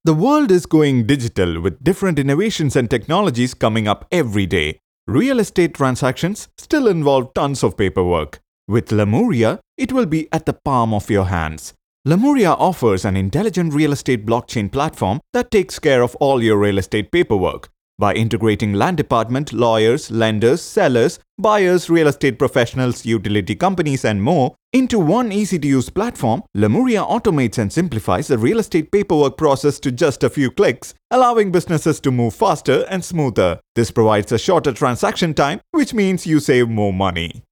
The world is going digital with different innovations and technologies coming up every day. Real estate transactions still involve tons of paperwork. With Lemuria, it will be at the palm of your hands. Lemuria offers an intelligent real estate blockchain platform that takes care of all your real estate paperwork. By integrating land department, lawyers, lenders, sellers, buyers, real estate professionals, utility companies, and more into one easy-to-use platform, Lemuria automates and simplifies the real estate paperwork process to just a few clicks, allowing businesses to move faster and smoother. This provides a shorter transaction time, which means you save more money.